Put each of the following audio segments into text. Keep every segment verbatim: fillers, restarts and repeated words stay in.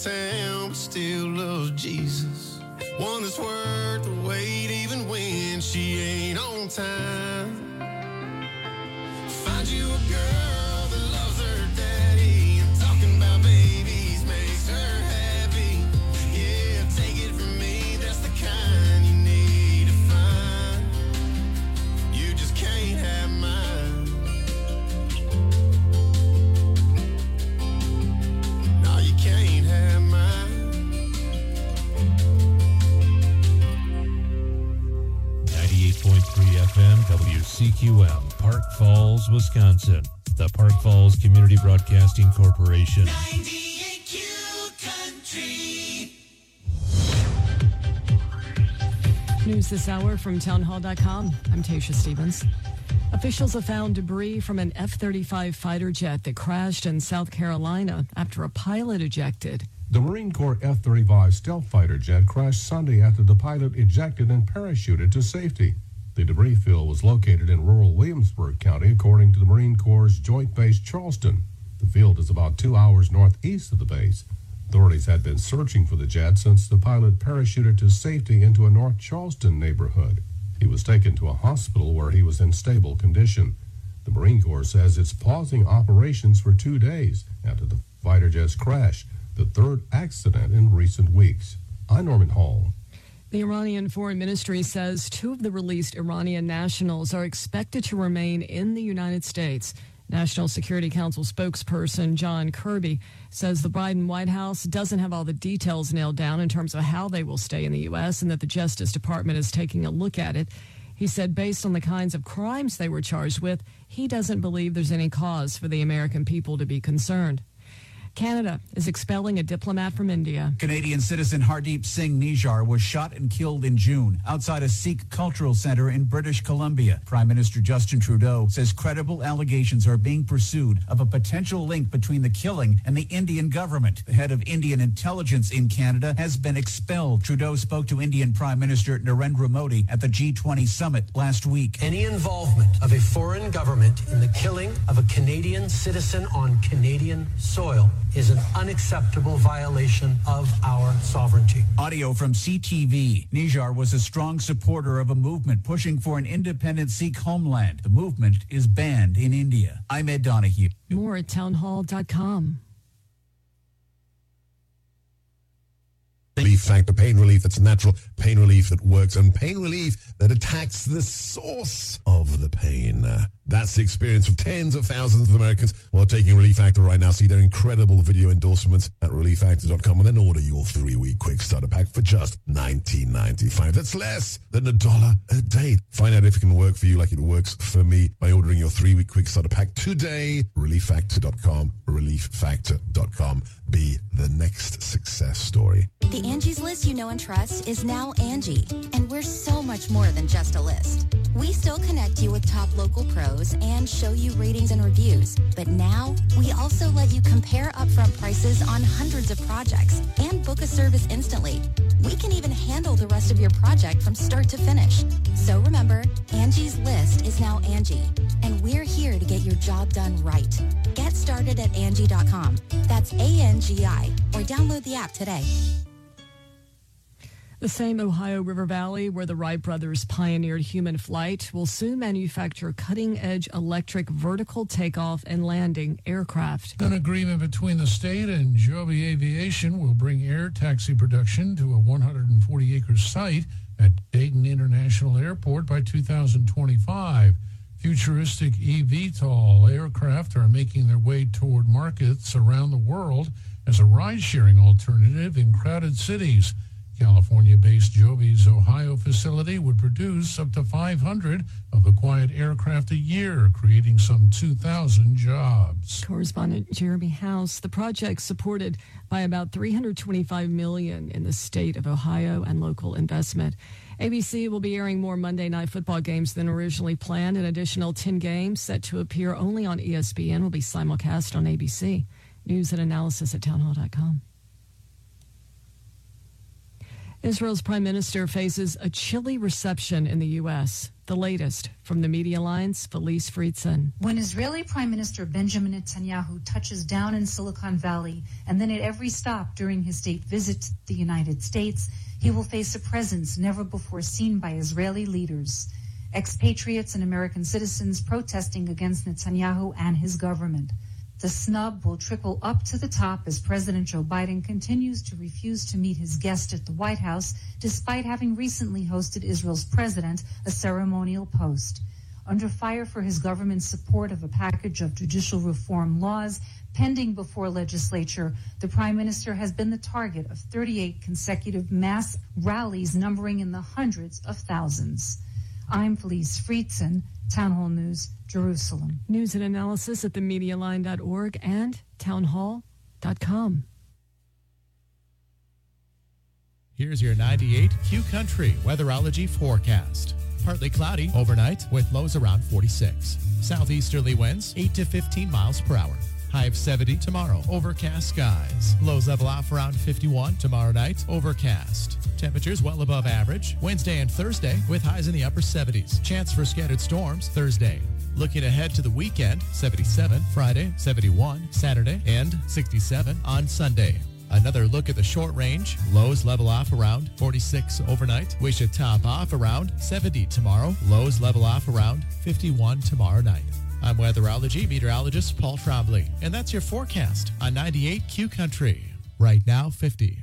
town, but still loves Jesus. One that's worth the wait, even when she ain't on time. Find you a girl that loves her daddy, and talking about babies makes her happy. Yeah, take it from me, that's the kind you need to find. You just can't have mine. No, you can't have mine. ninety-eight point three F M W C Q M, Park Falls, Wisconsin. The Park Falls Community Broadcasting Corporation. ninety-eight Q Country. News this hour from townhall dot com. I'm Tasha Stevens. Officials have found debris from an F thirty-five fighter jet that crashed in South Carolina after a pilot ejected. The Marine Corps F thirty-five stealth fighter jet crashed Sunday after the pilot ejected and parachuted to safety. The debris field was located in rural Williamsburg County, according to the Marine Corps' Joint Base Charleston. The field is about two hours northeast of the base. Authorities had been searching for the jet since the pilot parachuted to safety into a North Charleston neighborhood. He was taken to a hospital where he was in stable condition. The Marine Corps says it's pausing operations for two days after the fighter jet's crash, the third accident in recent weeks. I'm Norman Hall. The Iranian Foreign Ministry says two of the released Iranian nationals are expected to remain in the United States. National Security Council spokesperson John Kirby says the Biden White House doesn't have all the details nailed down in terms of how they will stay in the U S and that the Justice Department is taking a look at it. He said based on the kinds of crimes they were charged with, he doesn't believe there's any cause for the American people to be concerned. Canada is expelling a diplomat from India. Canadian citizen Hardeep Singh Nijjar was shot and killed in June outside a Sikh cultural center in British Columbia. Prime Minister Justin Trudeau says credible allegations are being pursued of a potential link between the killing and the Indian government. The head of Indian intelligence in Canada has been expelled. Trudeau spoke to Indian Prime Minister Narendra Modi at the G twenty summit last week. Any involvement of a foreign government in the killing of a Canadian citizen on Canadian soil is an unacceptable violation of our sovereignty. Audio from C T V. Nijjar was a strong supporter of a movement pushing for an independent Sikh homeland. The movement is banned in India. I'm Ed Donahue. More at townhall dot com. Relief Factor, pain relief that's natural, pain relief that works, and pain relief that attacks the source of the pain. Uh, that's the experience of tens of thousands of Americans who are taking Relief Factor right now. See their incredible video endorsements at relief factor dot com and then order your three-week quick starter pack for just nineteen ninety-five. That's less than a dollar a day. Find out if it can work for you like it works for me by ordering your three-week quick starter pack today. relief factor dot com, relief factor dot com. Be the next success story. The Angie's List you know and trust is now Angie, and we're so much more than just a list. We still connect you with top local pros and show you ratings and reviews, but now we also let you compare upfront prices on hundreds of projects and book a service instantly. We can even handle the rest of your project from start to finish. So remember, Angie's List is now Angie, and we're here to get your job done right. Get started at Angie dot com. That's A N G I, or download the app today. The same Ohio River Valley where the Wright brothers pioneered human flight will soon manufacture cutting-edge electric vertical takeoff and landing aircraft. An agreement between the state and Joby Aviation will bring air taxi production to a one hundred forty acre site at Dayton International Airport by two thousand twenty-five. Futuristic eVTOL aircraft are making their way toward markets around the world as a ride-sharing alternative in crowded cities. California-based Joby's Ohio facility would produce up to five hundred of the quiet aircraft a year, creating some two thousand jobs. Correspondent Jeremy House. The project supported by about three hundred twenty-five million dollars in the state of Ohio and local investment. A B C will be airing more Monday Night Football games than originally planned. An additional ten games set to appear only on E S P N will be simulcast on A B C. News and analysis at townhall dot com. Israel's prime minister faces a chilly reception in the U S. The latest from the Media Alliance, Felice Friedson. When Israeli Prime Minister Benjamin Netanyahu touches down in Silicon Valley and then at every stop during his state visit to the United States, he will face a presence never before seen by Israeli leaders. Expatriates and American citizens protesting against Netanyahu and his government. The snub will trickle up to the top as President Joe Biden continues to refuse to meet his guest at the White House, despite having recently hosted Israel's president a ceremonial post. Under fire for his government's support of a package of judicial reform laws pending before legislature, the prime minister has been the target of thirty-eight consecutive mass rallies numbering in the hundreds of thousands. I'm Felice Friedson, Town Hall News, Jerusalem. News and analysis at the media line dot org and townhall dot com. Here's your ninety-eight Q Country weatherology forecast. Partly cloudy overnight with lows around forty-six. Southeasterly winds eight to fifteen miles per hour. High of seventy tomorrow. Overcast skies. Lows level off around fifty-one tomorrow night. Overcast. Temperatures well above average. Wednesday and Thursday with highs in the upper seventies. Chance for scattered storms Thursday. Looking ahead to the weekend, seventy-seven Friday, seventy-one Saturday, and sixty-seven on Sunday. Another look at the short range. Lows level off around forty-six overnight. We should top off around seventy tomorrow. Lows level off around fifty-one tomorrow night. I'm weatherology meteorologist Paul Trombley, and that's your forecast on ninety-eight Q Country. Right now, fifty.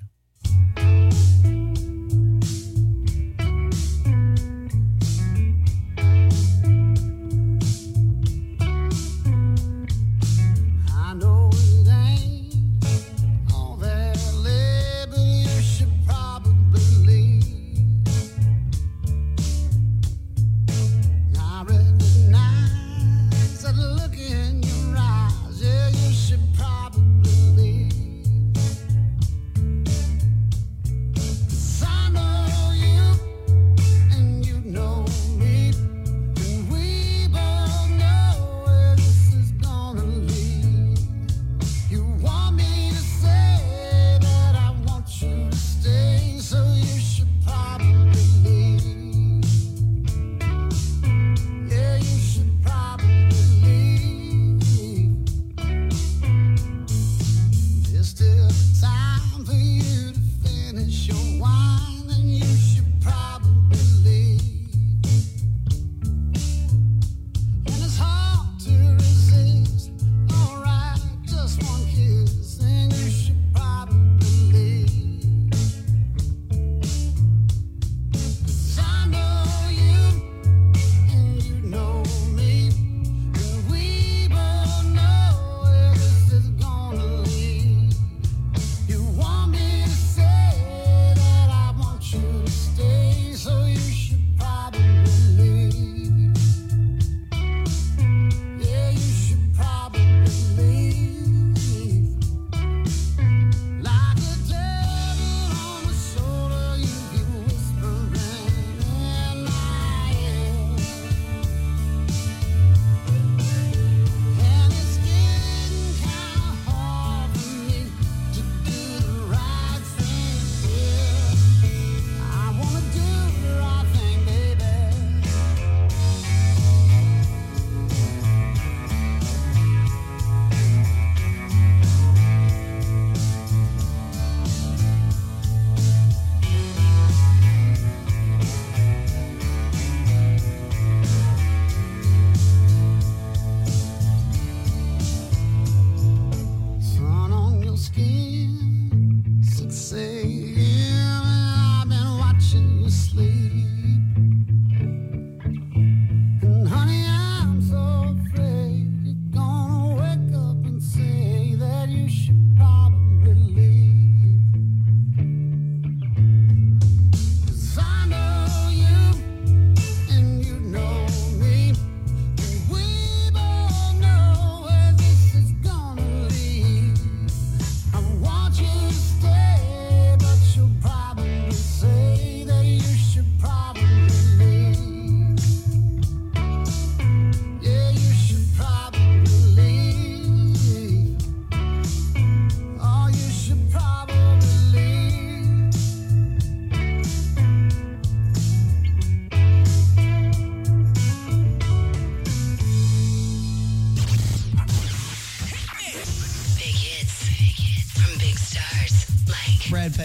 Say that you should probably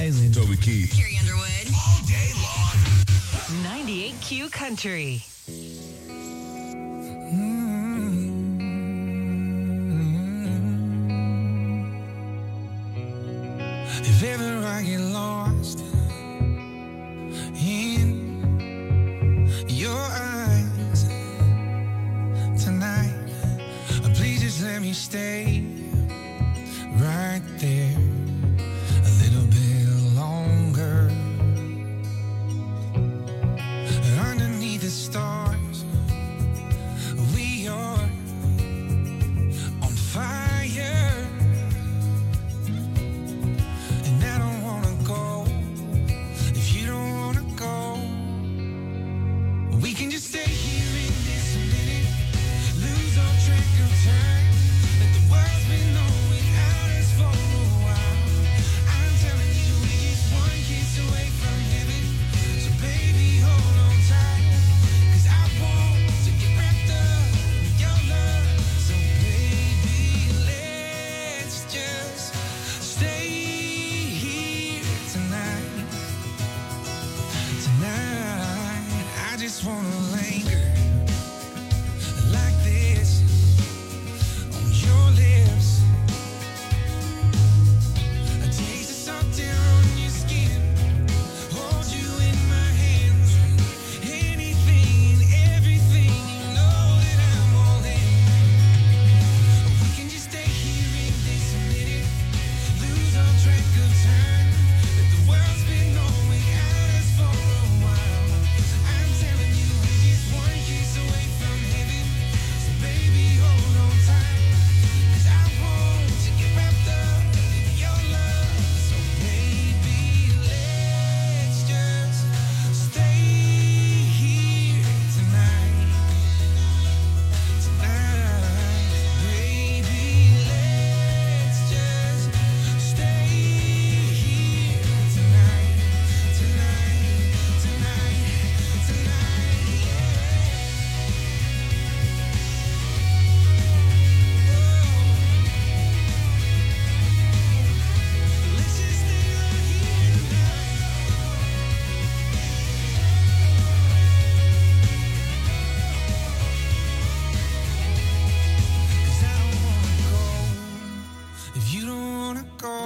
amazing. Toby Keith. Carrie Underwood. All day long. ninety-eight Q Country. If ever I get lost in your eyes tonight, please just let me stay right there a little bit longer. And underneath the stars, we are on fire. And I don't wanna go if you don't wanna go. We can just stay here in this minute, lose all track of time. Let the world's been on without us for a while. I'm telling you, we're just one kiss away from heaven. So baby, hold on tight, 'cause I want to get wrapped up in your love. So baby, let's just stay here tonight. Tonight, I just wanna linger like this on your lips. A taste of salt down on your skin. Hold you in my hands. Anything and everything, you know that I'm all in. We can just stay here in this minute, lose all track of time. Let the world's been on without us for a while. I'm telling you, we're just one kiss away from heaven. So baby, hold on tight, 'cause I want to get wrapped up in your love. So baby, let's just stay here tonight. Tonight, baby, let's just stay here tonight. Tonight, tonight, tonight, yeah. Let's just stay right here tonight. 'Cause I don't wanna go if you don't wanna go.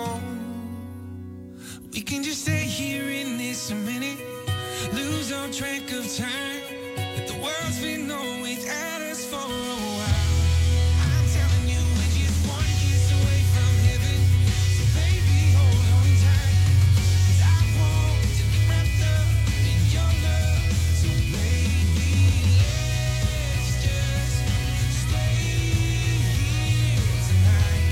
We can just stay here in this minute, lose all track of time. Let the world's been on without us for a while. I'm telling you, we're just one kiss away from heaven. So baby, hold on tight, 'cause I want to get wrapped up in your love. So baby, let's just stay here tonight.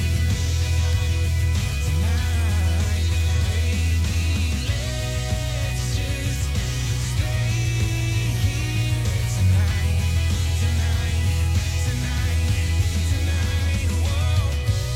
Tonight, baby, let's just stay here tonight. Tonight, tonight, tonight, whoa.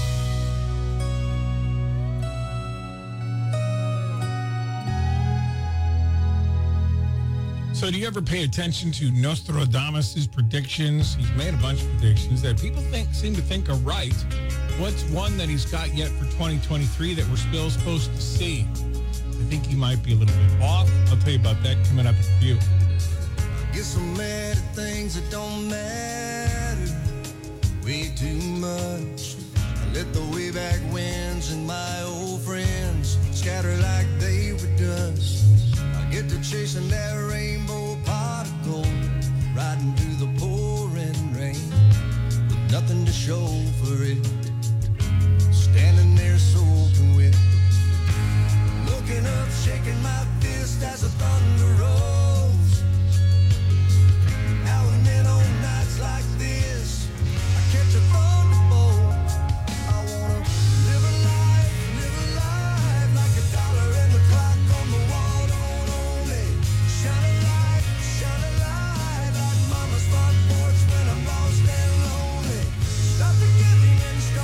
So do you ever pay attention to Nostradamus' predictions? He's made a bunch of predictions that people think seem to think are right. What's one that he's got yet for twenty twenty-three that we're still supposed to see? I think he might be a little bit off. I'll tell you about that coming up in a few. Get so mad at things that don't matter way too much. I let the way back winds and my old friends scatter like they were dust. I get to chasing that rainbow pot of gold, riding through the pouring rain with nothing to show for it. Standing there soaking wet, looking up, shaking my fist as the thunder rolls. Now and then on nights like this, I catch a thunderbolt. I wanna live a life, live a life like a dollar and the clock on the wall don't own me. Shine a light, shine a light like mama's front porch when I'm lost and lonely. Stop forgiving and start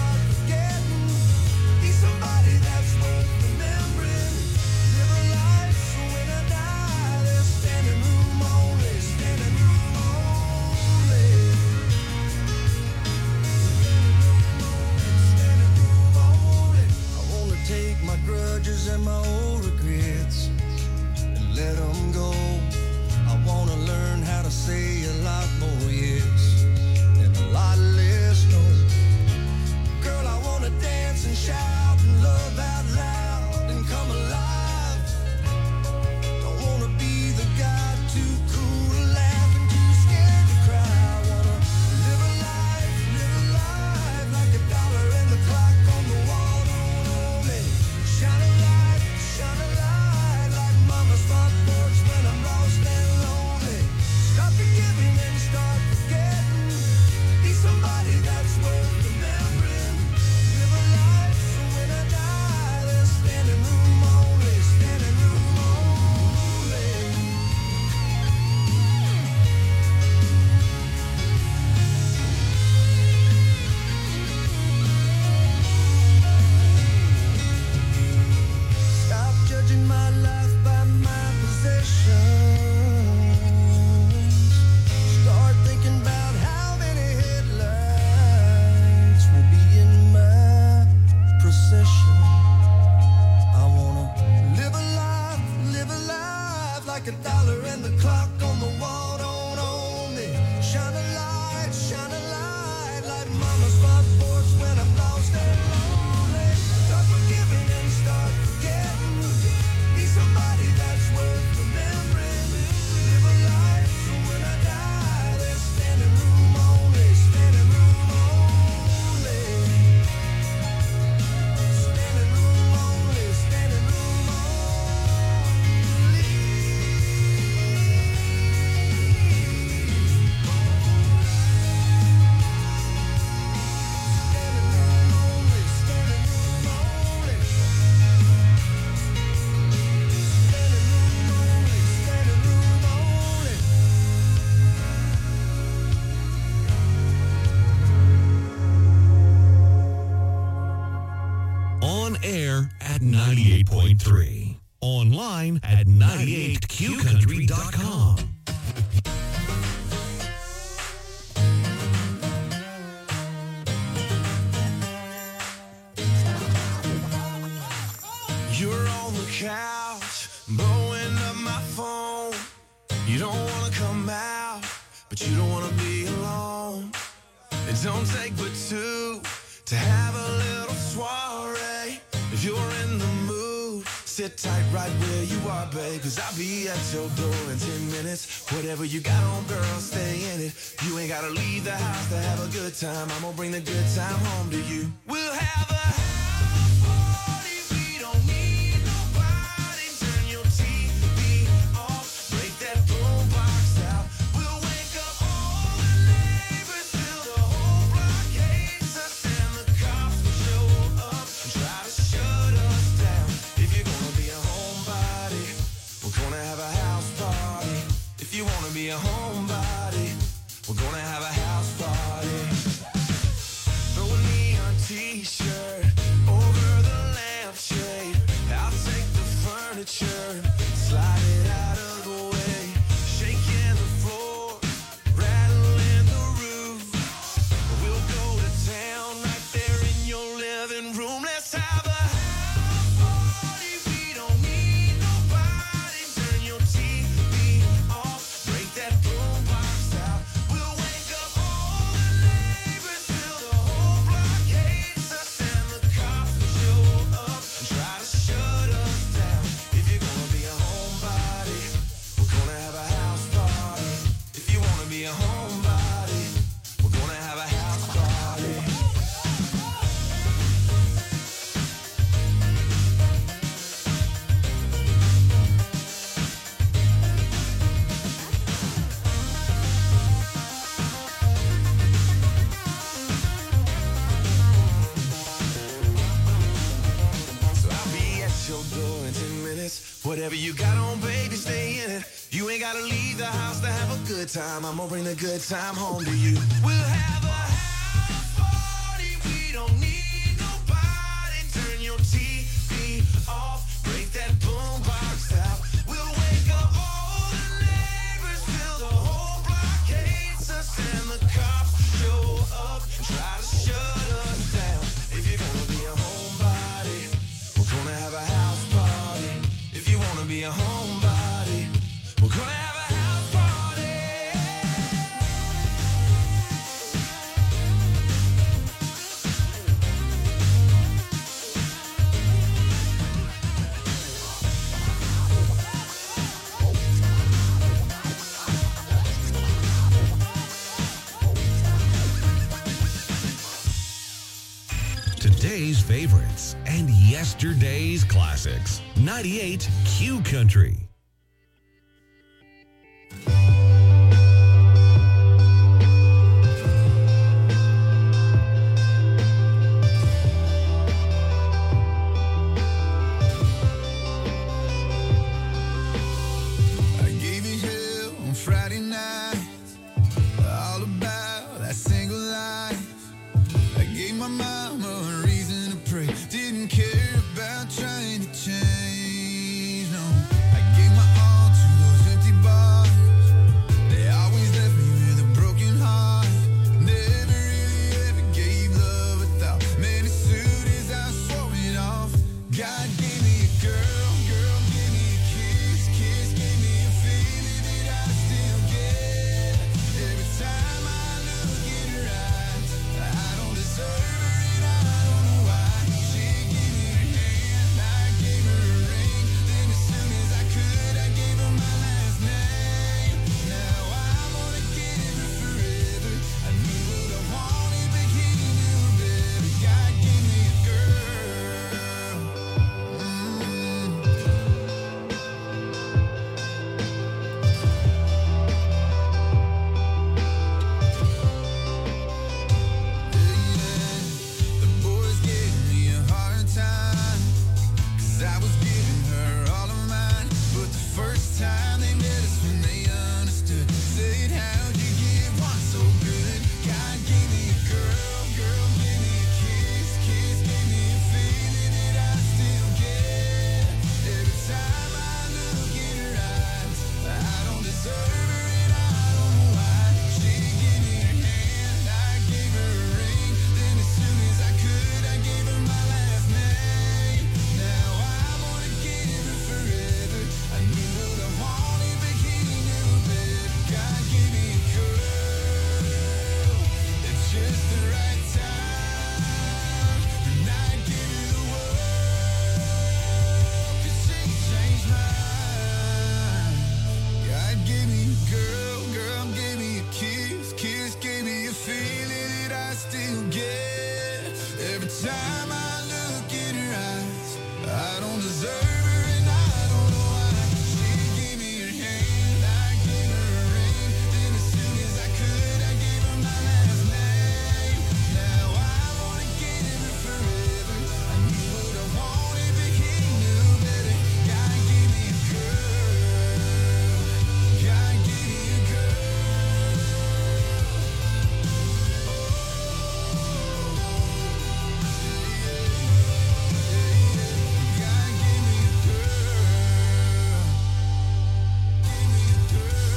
the clock on the wall don't own me. Shine a light, shine a light, like mama's front porch when I'm lost and lonely. Start forgiving and start forgetting. Be somebody that's worth remembering. Live a life so when I die, there's standing room only, standing room only. Standing room only, standing room only. On air at ninety-eight point three. Online at ninety-eight q country dot com. You're on the couch, blowing up my phone. You don't want to come out, but you don't want to be alone. It don't take but two to have a little soiree. If you're in the mood, sit tight right where you are, babe, cause I'll be at your door in ten minutes. Whatever you got on, girl, stay in it. You ain't gotta leave the house to have a good time. I'm gonna bring the good time home to you. We'll have a house party. We don't need nobody. Turn your T V off. Break that boombox out. We'll wake up all the neighbors till the whole block hates us, and the cops will show up and try to shut us down. If you're gonna be a homebody, we're gonna have a house party. If you wanna be a homebody, we're gonna have a house party. Throw a neon t-shirt over the lampshade. I'll take the furniture, slide it out of the way. Shaking the floor, rattling the roof. We'll go to town right there in your living room. Let's have a house party. We don't need nobody. Turn your T V off. Break that boombox out. We'll wake up all the neighbors till the whole block hates us, and the cops will show up and try to shut us down. If you're gonna be a homebody, we're gonna have a house party. If you wanna be a homebody, we're gonna have a house party. So I'll be at your door in ten minutes. Whatever you got on, baby, stay in it. You ain't gotta leave the house to have a good time. I'm gonna bring the good time home to you. We'll have a house party. We don't need nobody. Turn your T V off. Break that boombox out. We'll wake up all the neighbors till the whole block hates us, and the cops show up and try to shut us down. If you're gonna be a homebody, we're gonna have a house party. If you wanna be a homebody, we're gonna have a house party. Today's favorites and yesterday's classics. ninety-eight Q Country. I gave you hell on Friday night, all about that single life. I gave my mama a reason to pray, didn't care about trying to change, no. I gave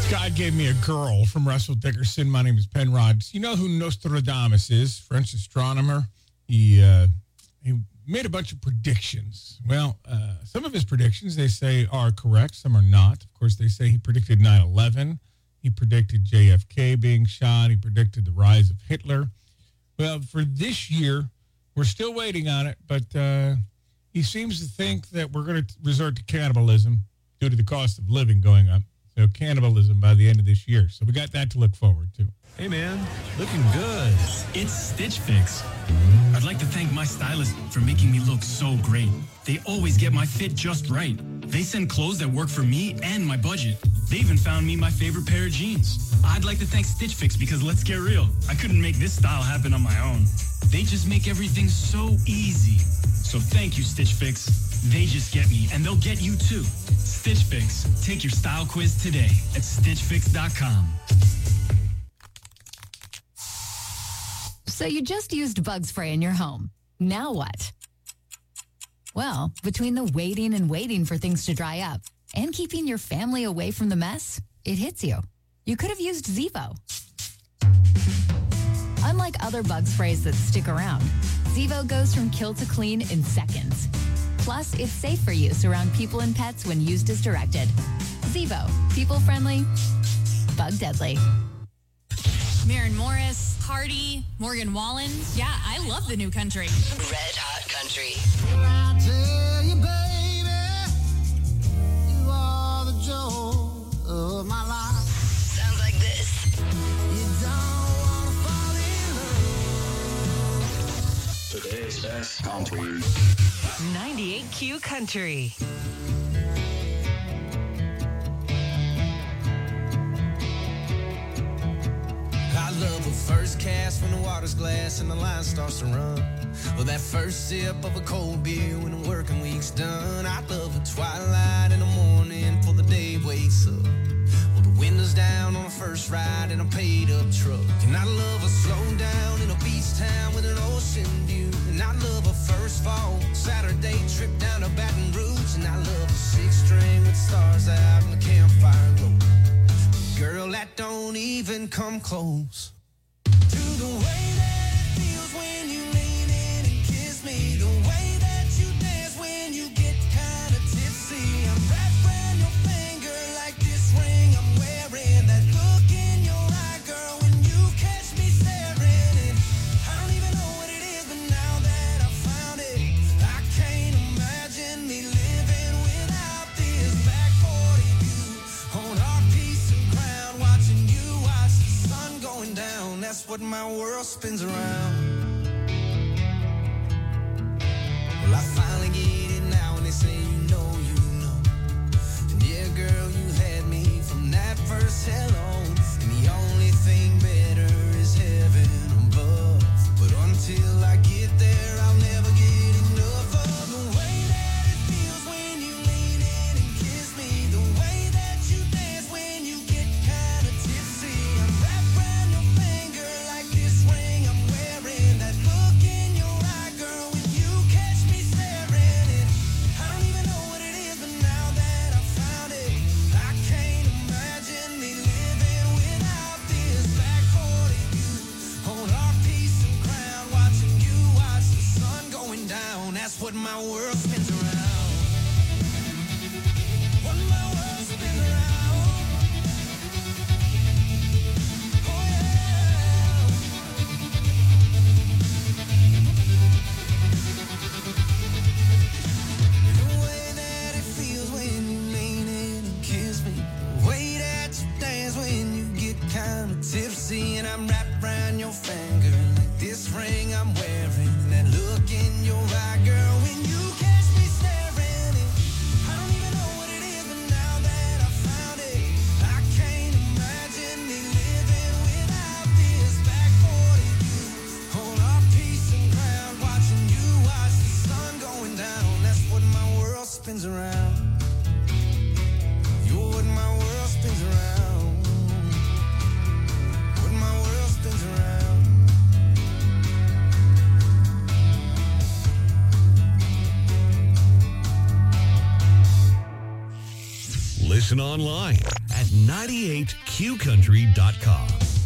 God gave me a girl from Russell Dickerson. My name is Penrod. You know who Nostradamus is? French astronomer. He uh, he made a bunch of predictions. Well, uh, some of his predictions, they say, are correct. Some are not. Of course, they say he predicted nine eleven. He predicted J F K being shot. He predicted the rise of Hitler. Well, for this year, we're still waiting on it, but uh, he seems to think that we're going to resort to cannibalism due to the cost of living going up. So cannibalism by the end of this year. So we got that to look forward to. Hey, man, looking good. It's Stitch Fix. I'd like to thank my stylist for making me look so great. They always get my fit just right. They send clothes that work for me and my budget. They even found me my favorite pair of jeans. I'd like to thank Stitch Fix because let's get real, I couldn't make this style happen on my own. They just make everything so easy. So thank you, Stitch Fix. They just get me, and they'll get you too. Stitch Fix. Take your style quiz today at stitch fix dot com. So you just used bug spray in your home. Now what? Well, between the waiting and waiting for things to dry up and keeping your family away from the mess, it hits you. You could have used Zevo. Unlike other bug sprays that stick around, Zevo goes from kill to clean in seconds. Plus, it's safe for use around people and pets when used as directed. Zevo. People-friendly, bug-deadly. Maren Morris, Hardy, Morgan Wallen. Yeah, I love the new country. Red Hot Country. I tell you, baby, you are the joy of my life. Sounds like this. You don't wanna fall in love. Today's best country. ninety-eight Q Country. I love a first cast when the water's glass and the line starts to run. Or that first sip of a cold beer when the working week's done. I love a twilight in the morning before the day wakes up. Well, the windows down on the first ride in a paid-up truck. And I love a slow down in a beach town with an ocean view. And I love a first fall Saturday trip down to Baton Rouge. And I love a six-string with stars out and the campfire glow. Girl, that don't even come close to the way that it feels when you lean in and kiss me. The way that you dance when you get kind of tipsy. I'm wrapped around your finger like this ring I'm wearing. That look in your eye, girl, when you catch me staring. And I don't even know what it is, but now that I found it, I can't imagine me living without this back forty view on our piece of ground, watching you watch the sun going down. That's what my world spins around. Well, I finally get it now, and they say you know, you know. And yeah, girl, you had me from that first hello. And the only thing better is heaven above. But until I get there, I'll never get enough of the way that it feels when you lean in and kiss me. The way that you dance when you get kind of tipsy. I'm wrapped around your finger like this ring I'm wearing. That look in your eye, girl, when you catch me staring. And I don't even know what it is, but now that I found it, I can't imagine me living without this back forty view on our piece of ground, watching you watch the sun going down. That's what my world spins around. What my world spins around. Oh yeah. The way that it feels when you lean in and kiss me. The way that you dance when you get kind of tipsy. And I'm wrapped around your finger like this ring I'm wearing. That look in your eye, girl, when you catch me staring. And I don't even know what it is, but now that I found it, I can't imagine me living without this back forty view on our piece of ground, watching you watch the sun going down. That's what my world spins around. You're what my world spins around. What my world spins around. Listen online at at ninety-eight q country dot com.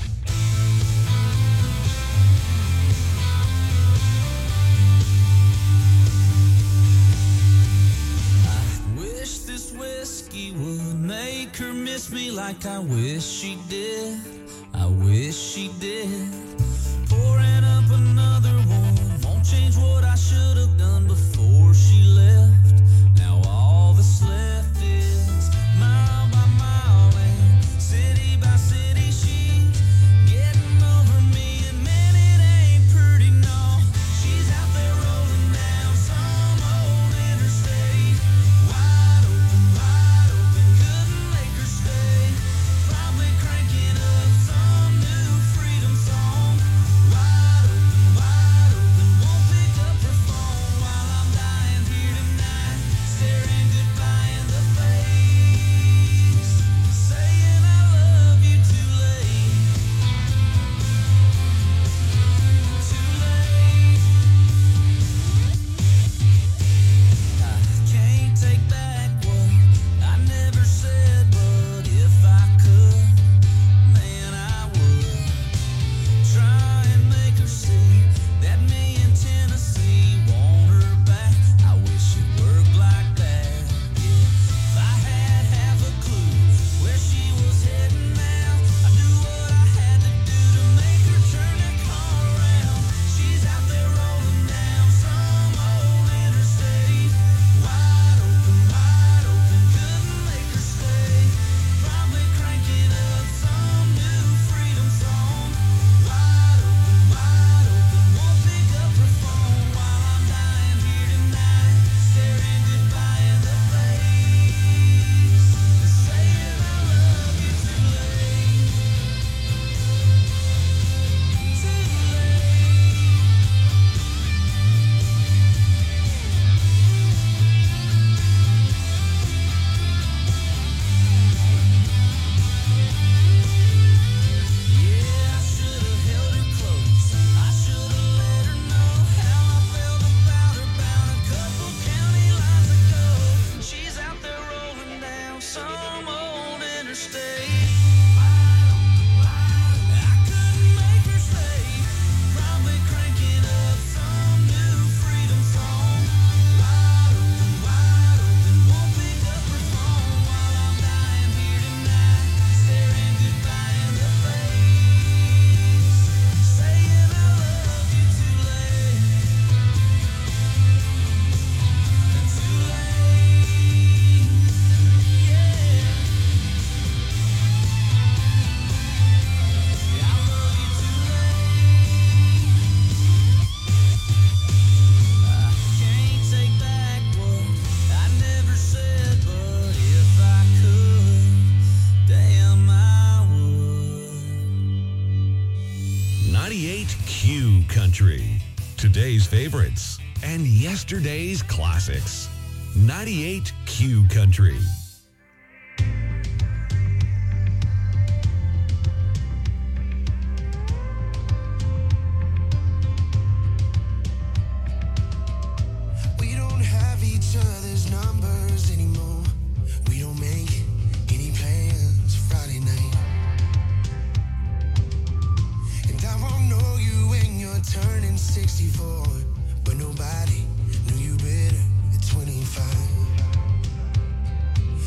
Wish this whiskey would make her miss me like I wish she did. I wish she did. Pouring up another one won't change what I should have done before she left. Now all that's left is mile by mile and city by city. She's getting over me, and man, it ain't pretty, no. She's out there rolling down some old interstate. Wide open, wide open, couldn't make her stay. Probably cranking up some new freedom song. Wide open, wide open, won't pick up her phone while I'm dying here tonight, staring goodbye in the face, saying I love you too late, too late. I can't take back what I never said, but if I could, man, I would try and make her see that me in Tennessee want her back. I wish it worked like that. Yeah. If I had half a clue where she was heading now, I knew what I had to do to make her turn that car around. She's out there rolling down some old interstate. Wide open, wide open, couldn't make her stay. Probably cranking up some new freedom song. Wide open, wide open, won't pick up her phone while I'm dying here tonight, staring goodbye in the face, saying I love you too late, too late. Yeah, I should have held her close. I should have let her know how I felt about her about a couple county lines ago. She's out there rolling down some old interstate. I couldn't make her stay. Probably cranking up some new freedom song. Wide open, wide open, won't pick up her phone while I'm dying here tonight, staring goodbye in the face, saying I love you too late, too late, yeah. I love you too late. I can't take back what I never said, but if I could, damn I would. ninety-eight Q Country. Today's favorites and yesterday's classics. ninety-eight Q Country. We don't have each other's numbers anymore. We don't make any plans Friday night. And I won't know you when you're turning sixty-four, but nobody knew you better at twenty-five.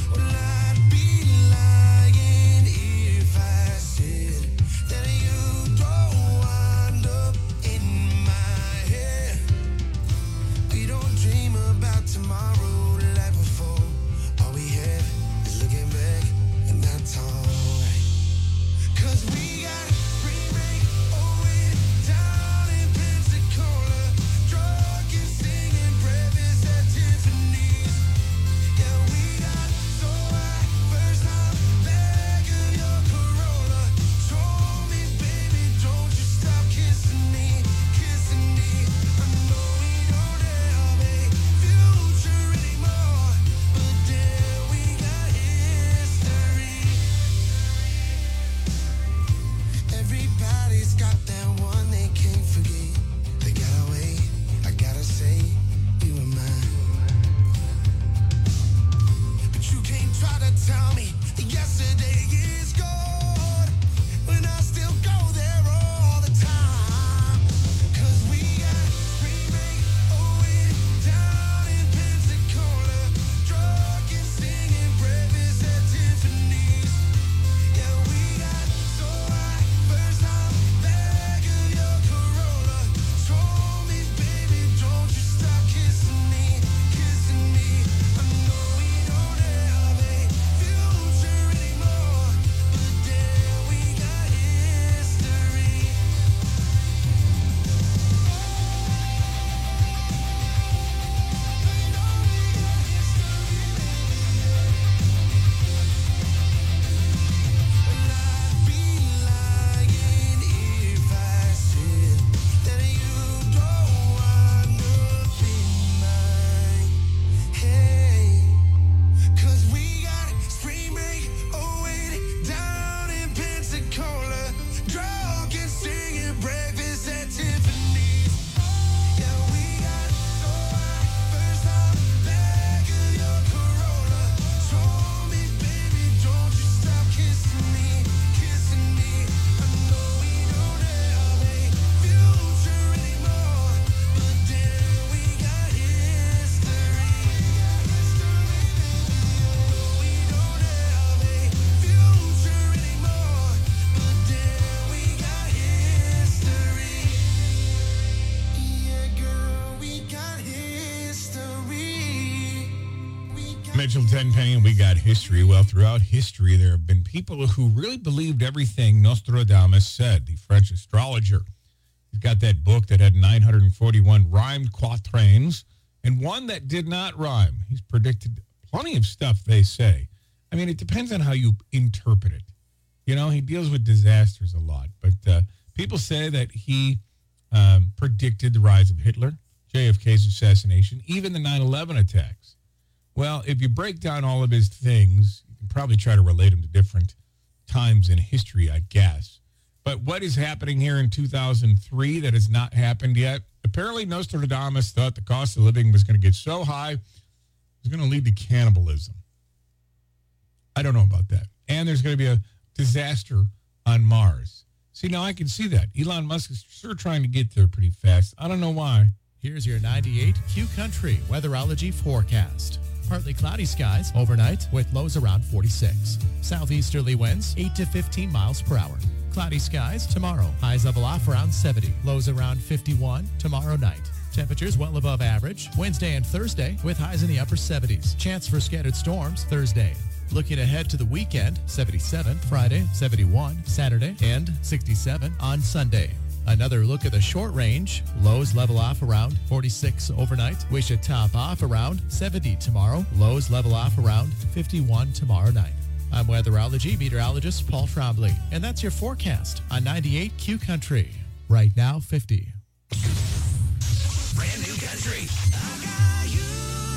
Mitchell, Tenpenny, and we got history. Well, throughout history, there have been people who really believed everything Nostradamus said, the French astrologer. He's got that book that had nine hundred forty-one rhymed quatrains and one that did not rhyme. He's predicted plenty of stuff, they say. I mean, it depends on how you interpret it. You know, he deals with disasters a lot, but uh, people say that he um, predicted the rise of Hitler, J F K's assassination, even the nine eleven attacks. Well, if you break down all of his things, you can probably try to relate them to different times in history, I guess. But what is happening here in two thousand three that has not happened yet? Apparently, Nostradamus thought the cost of living was going to get so high, it was going to lead to cannibalism. I don't know about that. And there's going to be a disaster on Mars. See, now I can see that. Elon Musk is sure trying to get there pretty fast. I don't know why. Here's your ninety-eight Q Country weatherology forecast. Partly cloudy skies overnight with lows around forty-six. Southeasterly winds eight to fifteen miles per hour. Cloudy skies tomorrow. Highs level off around seventy. Lows around fifty-one tomorrow night. Temperatures well above average Wednesday and Thursday with highs in the upper seventies. Chance for scattered storms Thursday. Looking ahead to the weekend, seventy-seven Friday, seventy-one Saturday, and sixty-seven on Sunday. Another look at the short range. Lows level off around forty-six overnight. We should top off around seventy tomorrow. Lows level off around fifty-one tomorrow night. I'm weatherology meteorologist Paul Trombley, and that's your forecast on ninety-eight Q Country. Right now, fifty. Brand new country. I got you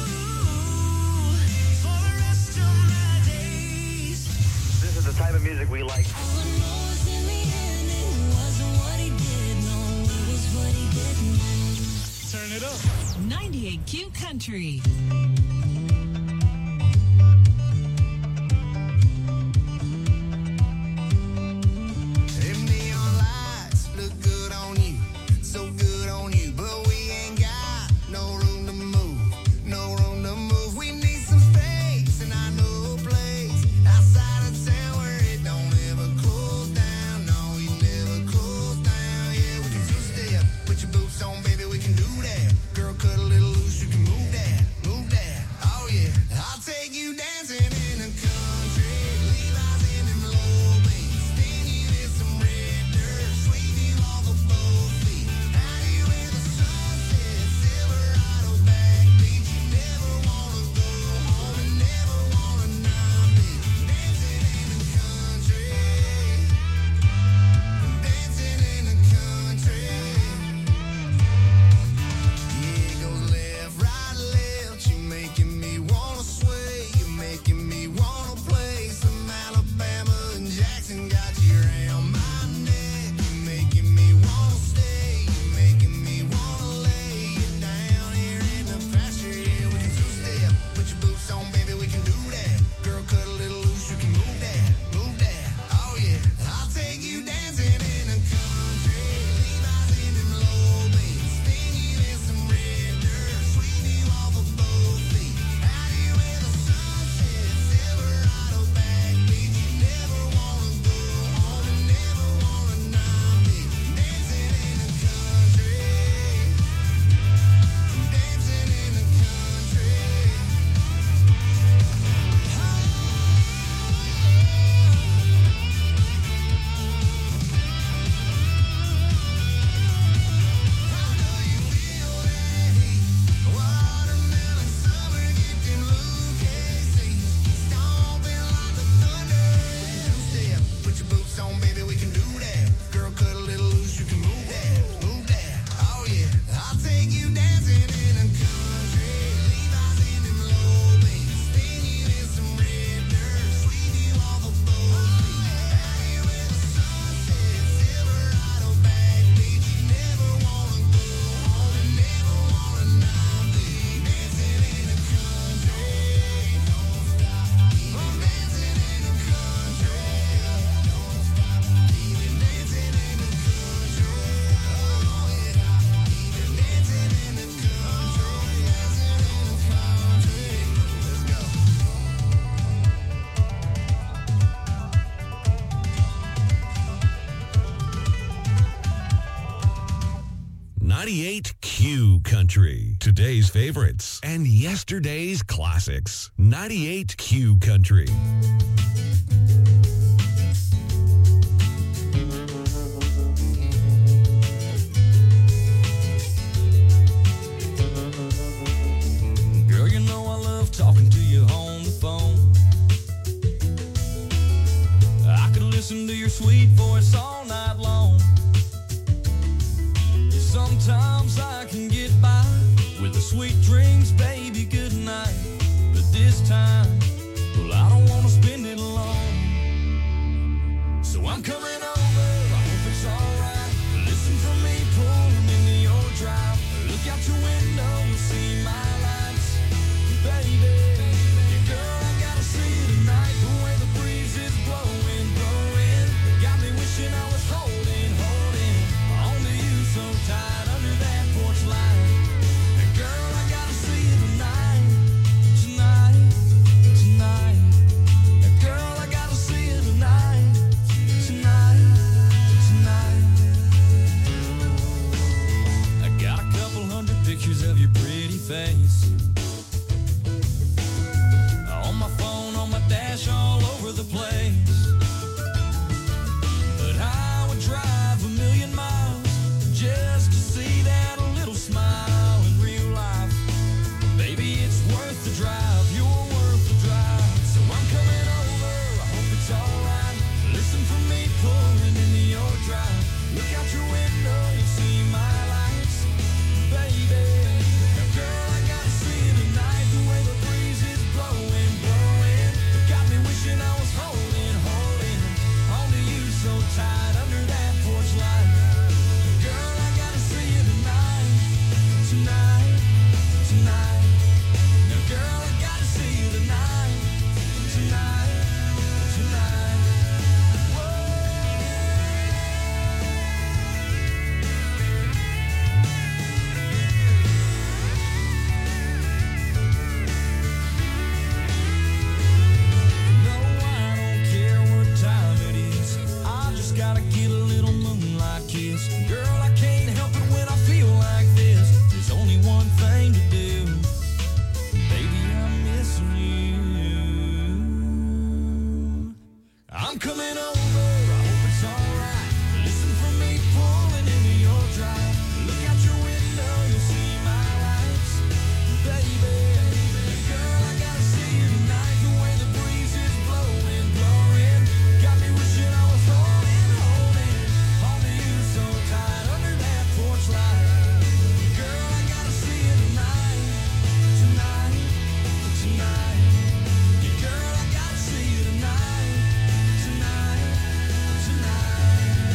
for the rest of my days. This is the type of music we like. Turn it up. ninety-eight Q Country. Them neon lights look good on you, so good on you, but we ain't got no room to move, no room to move. We need some space, and I know a place outside of town where it don't ever close down. No, it never close down. Yeah, we can two-step, put your boots on, baby, we can do that. Girl, cut a little loose, you can move that, move that. Oh yeah, I'll take you dancing in the country, Levi's in them low beans, spin you in some red dirt, sweep you off of both feet. Out you in the sunset, Silverado back beach. You never wanna go home and never wanna not be dancing in the country, dancing in the country. Yeah, it goes left, right, left. You making me wanna sway. You making me wanna play some Alabama and Jackson. Got you around my neck. You making me wanna stay. You making me wanna lay you down here in the pasture. Yeah, we can two-step. Put your boots on, baby, we can do that. Girl, cut a little loose, you can move that, move that. Oh yeah, I'll take you dancing in the country. Levi's in them low beans, spin you in some red dirt, sweep you off of both feet. Out you in the sunset, Silverado back beach. You never wanna go home and never wanna not be dancing in the country, dancing in the country. Watermelon summer, get them blue K Cs, stomping like the thunder. Two-step, put your boots on, baby, we can do that. Girl, cut a little loose, you can move that, move that. Oh yeah, I'll take you dancing in the country. Levi's in them low beans, spin you in some red dirt, sweep you off of both feet. Out you in the sunset, Silverado back beach. You never wanna go home and never wanna not be dancing in the country. Don't stop, keep on dancing in the country. Don't stop, ninety-eight Q Country. Today's favorites and yesterday's classics. ninety-eight Q Country. Girl, you know I love talking to you on the phone. I could listen to your sweet voice all night long. Sometimes I can get by with the sweet dreams, baby, good night. But this time, well, I don't want to spend it alone. So I'm coming over, I hope it's alright. Listen for me pulling into your drive. Look out your window, you'll see my lights. Baby, yeah, girl, I gotta see you tonight. The way the breeze is blowing, blowing, got me wishing I was holding, holding on to you so tight under that porch light. And girl, I gotta see you tonight, tonight, tonight. And girl, I gotta see you tonight, tonight, tonight. I got a couple hundred pictures of your pretty face on my phone, on my dash, all over the place. But I would drive a million miles just to see that little smile in real life. Baby, it's worth the drive, you're worth the drive. So I'm coming over, I hope it's alright. Listen for me pulling into your drive. Look out your window, you'll see my lights. Baby, now girl, I gotta see you tonight. The way the breeze is blowing, blowing, got me wishing I was holding, holding on to you so tight under that porch light. Girl, I gotta see you tonight, tonight, tonight. Now girl, I gotta see you tonight, tonight, tonight. No, I don't care what time it is. I just gotta get a little moonlight kiss. Girl, I can't help it when I feel like this. There's only one thing to do. Baby, I'm missing you. I'm coming over, I hope it's alright. Listen for me pulling into your drive. Look out your window, you'll see my lights. Baby, girl, I gotta see you tonight. The way the breeze is blowing, blowing, got me wishing I was holding, holding on to you so tight under that porch light. Girl, I gotta see you tonight, tonight, tonight. Yeah, girl, I gotta see you tonight, tonight, tonight.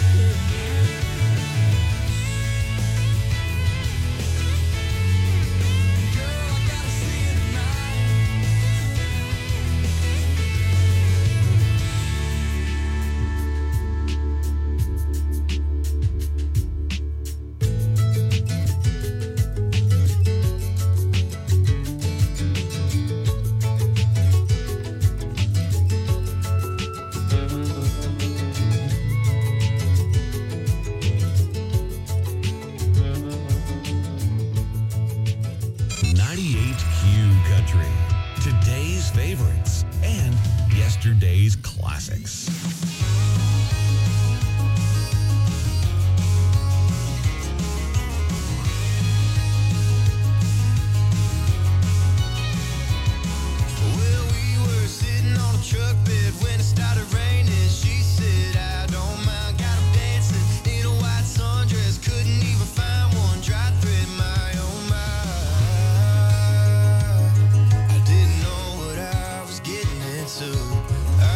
Girl, I gotta see you tonight. ninety-eight Q Country. Today's favorites and yesterday's classics. Well, we were sitting on a truck bed when it started raining. She said, I don't mind. Got him dancing in a white sundress. Couldn't even find one dry thread my own mind. I didn't know what I was getting into. I,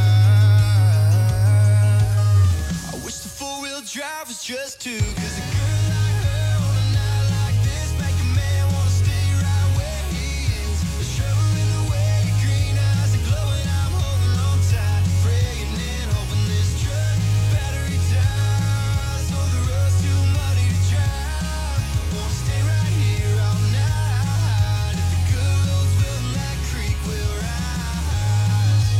I wish the four-wheel drive was just two. 'Cause a girl like her on a night like this make a man wanna stay right where he is. The shovel in the way, green eyes are glowing. I'm holding on tight, praying and hoping this truck battery dies. So the road's too muddy to drive. Wanna stay right here all night. If the good roads fill that creek, we'll rise.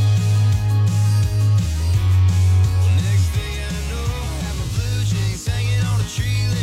Well, next thing I know, I have my blue jeans hanging on a tree.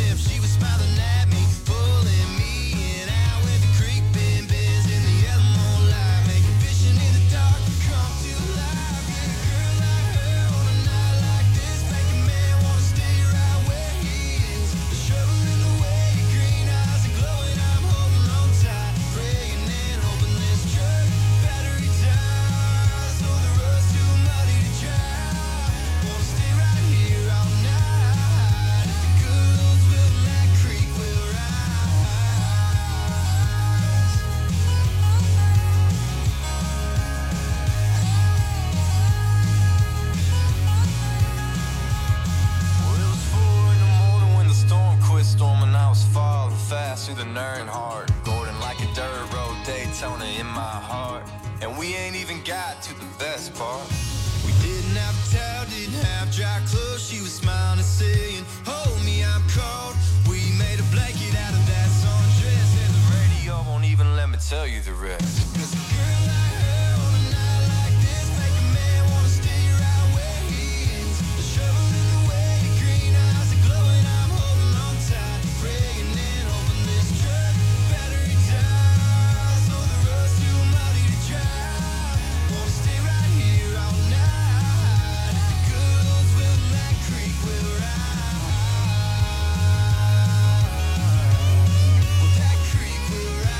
to the Nern heart. Gordon like a dirt road, Daytona in my heart. And we ain't even got to the best part. We didn't have a towel, didn't have dry clothes. She was smiling and saying, hold me, I'm cold. We made a blanket out of that sundress, and the radio won't even let me tell you the rest. Cause a girl like her on a night like this make a man wanna stay right where he is. The shovel in the way, green eyes are glowing. I'm holding on tight, praying and hoping this truck battery dies. So the road's too muddy to drive. Wanna stay right here all night. The good old Willamette Creek will rise. Well, that creek will rise.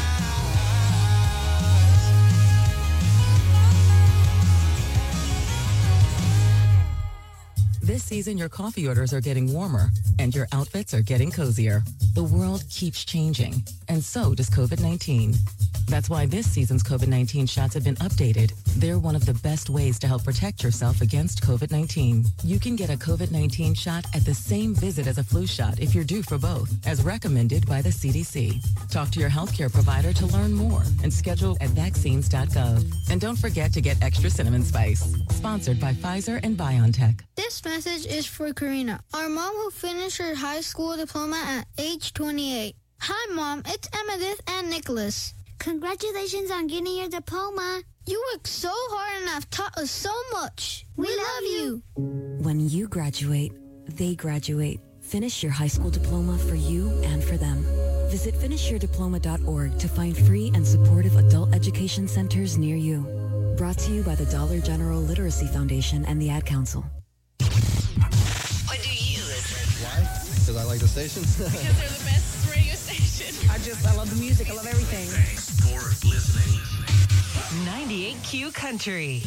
This season, your coffee orders are getting warmer, and your outfits are getting cozier. The world keeps changing, and so does COVID nineteen. That's why this season's COVID nineteen shots have been updated. They're one of the best ways to help protect yourself against COVID nineteen. You can get a COVID nineteen shot at the same visit as a flu shot if you're due for both, as recommended by the C D C. Talk to your healthcare provider to learn more and schedule at vaccines dot gov. And don't forget to get extra cinnamon spice. Sponsored by Pfizer and BioNTech. This message is for Karina, our mom who finished her high school diploma at age twenty-eight. Hi, Mom. It's Emmettith and Nicholas. Congratulations on getting your diploma. You worked so hard and have taught us so much. We, we love you. When you graduate, they graduate. Finish your high school diploma for you and for them. Visit finish your diploma dot org to find free and supportive adult education centers near you. Brought to you by the Dollar General Literacy Foundation and the Ad Council. Why do you listen? Why? Because I like the station. Because they're the best radio station. I just, I love the music. I love everything. Thanks for listening. ninety-eight Q Country.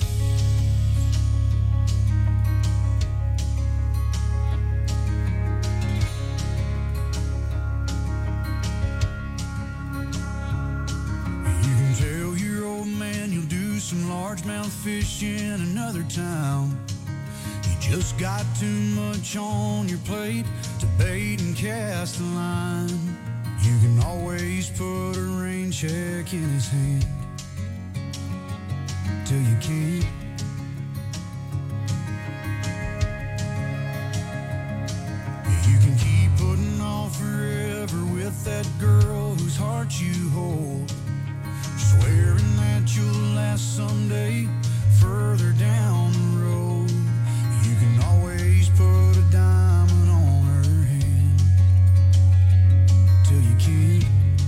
You can tell your old man you'll do some largemouth fish in another town. You just got too much on your plate to bait and cast a line. You can always put a rain check in his hand till you can't. You can keep putting off forever with that girl whose heart you hold, swearing that you'll last someday further down the road. You can always put a diamond on her hand till you can't.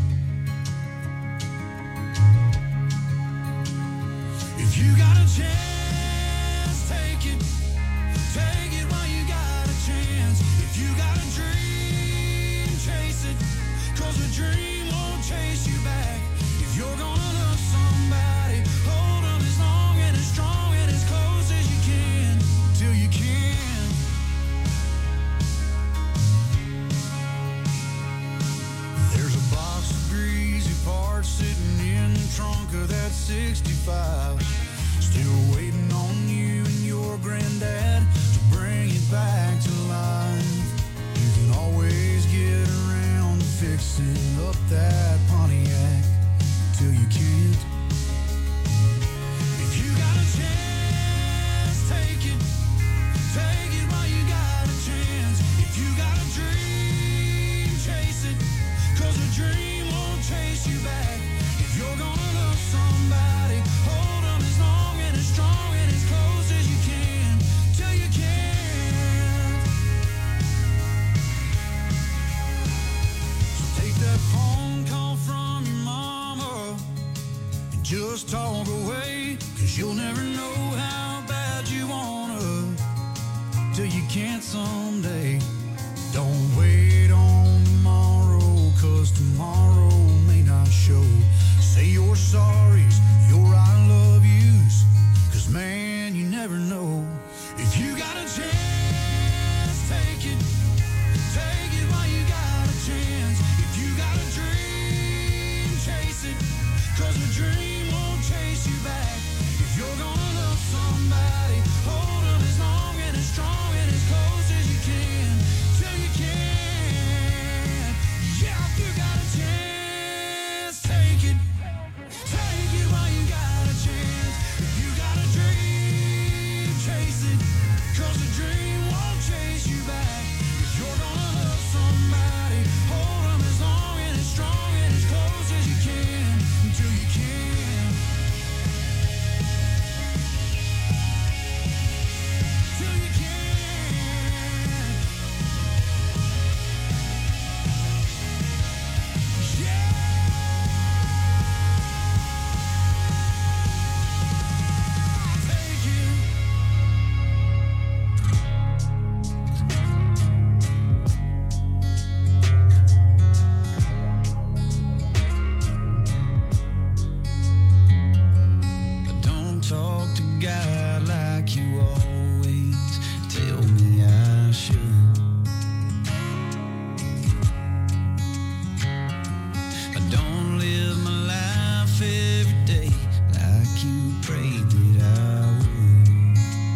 If you got a chance, take it. Take it while you got a chance. If you got a dream, chase it. Cause a dream won't chase you back. If you're gonna love somebody, hold them as long and as strong and as close as you can till you can. There's a box of greasy parts sitting in the trunk of that sixty-five, still waiting on you and your granddad to bring it back to life. You can always get around to fixing up that Pontiac till you can't. If you got a chance, take it. Take it while you got a chance. If you got a dream, chase it. Cause a dream won't chase you back. If you're gonna love somebody, hold them as long and as strong and as close as you can till you can't. So take that phone call from your mama and just talk away. Cause you'll never know how bad you wanna till you can't someday. Don't wait on tomorrow, cause tomorrow may not show. Say your sorries, your I love yous, cause man, you never know. If you got a chance, take it. Take it while you got a chance. If you got a dream, chase it. Cause a dream won't chase you back. If you're gonna love somebody, hold them as long and as strong and as close as you can till you can. Yeah, if you got a chance. I should. I don't live my life every day like you prayed that I would.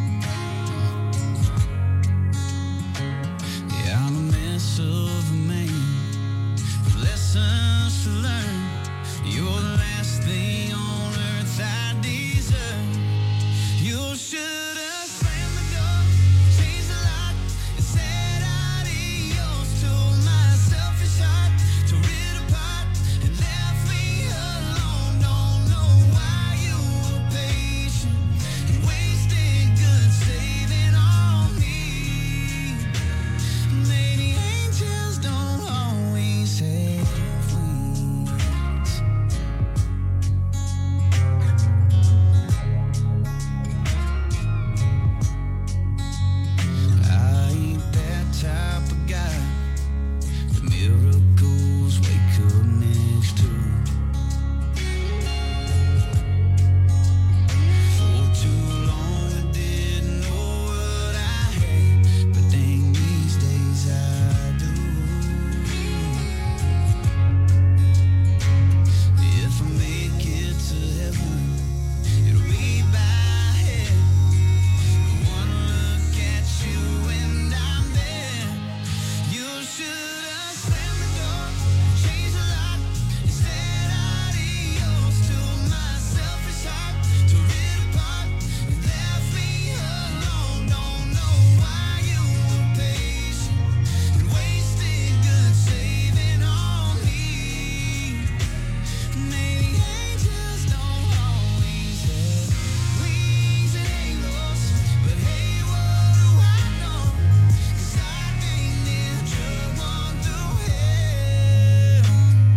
Yeah, I'm a mess of a man, lessons to learn. You're the last thing on earth I deserve. You should have slammed the door, changed the lock, and said adios to my selfish heart. Tore it apart and left me alone. Don't know why you were patient and wasted good saving on me. Maybe angels don't always have wings. I ain't that type of guy that miracles wake up next to. For too long I didn't know what I had, but dang, these days I do. If I make it to heaven, it'll be by head. One look at you and I'm there. You should have slammed the door, changed the lock, and said adios to my selfish heart. Tore it apart and left me alone. Don't know why you were patient and wasted good saving on me. Maybe angels don't always have wings and halos, but hey, what do I know? 'Cause I've been there, drug one through hell.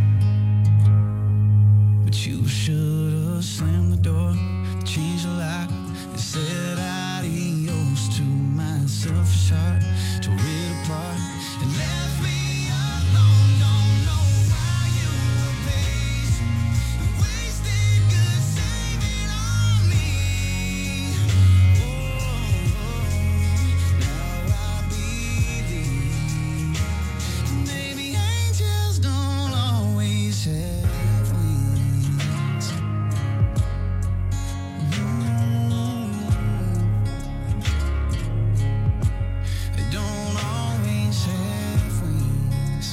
But you should have slammed the door, changed the lock, and said adios to my selfish heart. Tore it apart and left me alone. Don't know why you were patient and wasted good saving on me. Now I believe maybe angels don't always have wings. They don't always have wings.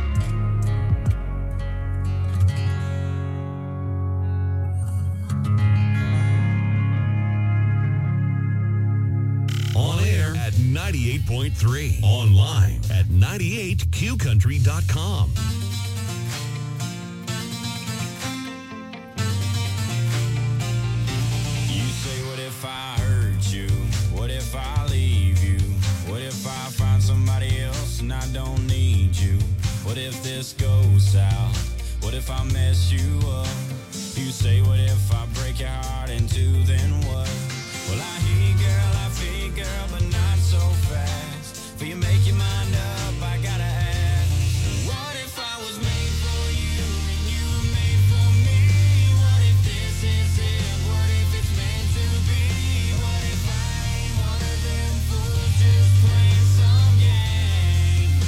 On air at ninety-eight point three. Online at ninety-eight q country dot com. You say, what if I hurt you? What if I leave you? What if I find somebody else and I don't need you? What if this goes south? What if I mess you up? You say, what if I break your heart in two, then what? Well, I hear you, girl, I feel you, girl, but not so fast. For you make your mind up, I gotta ask, what if I was made for you and you were made for me? What if this is it? What if it's meant to be? What if I ain't one of them fools just playing some game?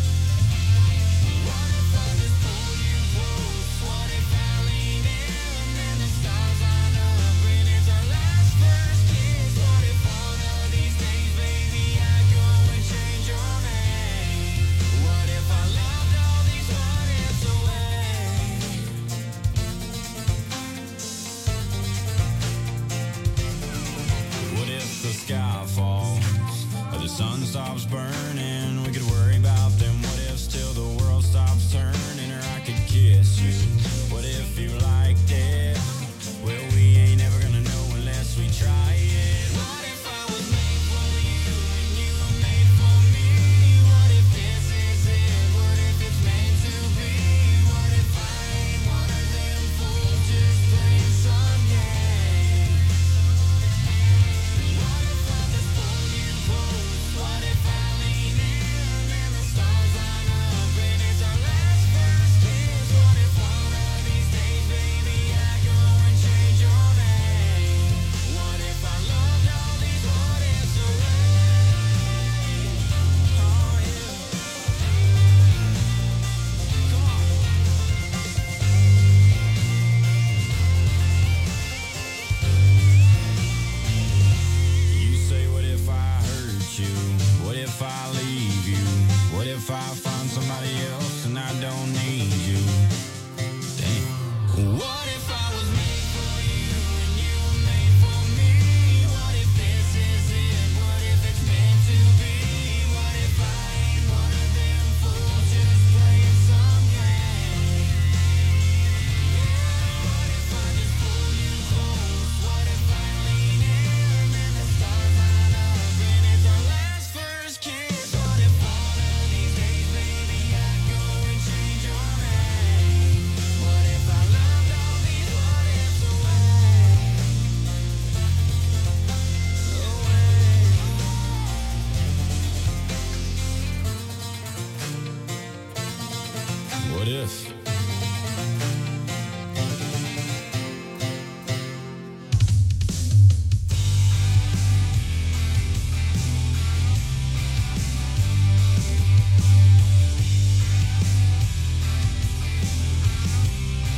What if I just pull you close? What if I lean in and then the stars line up and it's our last first kiss? What if one of these days, baby, I go and change your name? What if I loved all these what ifs away? What if the sky falls or the sun stops burning? We could worry about them what ifs till the world stops turning, or I could kiss you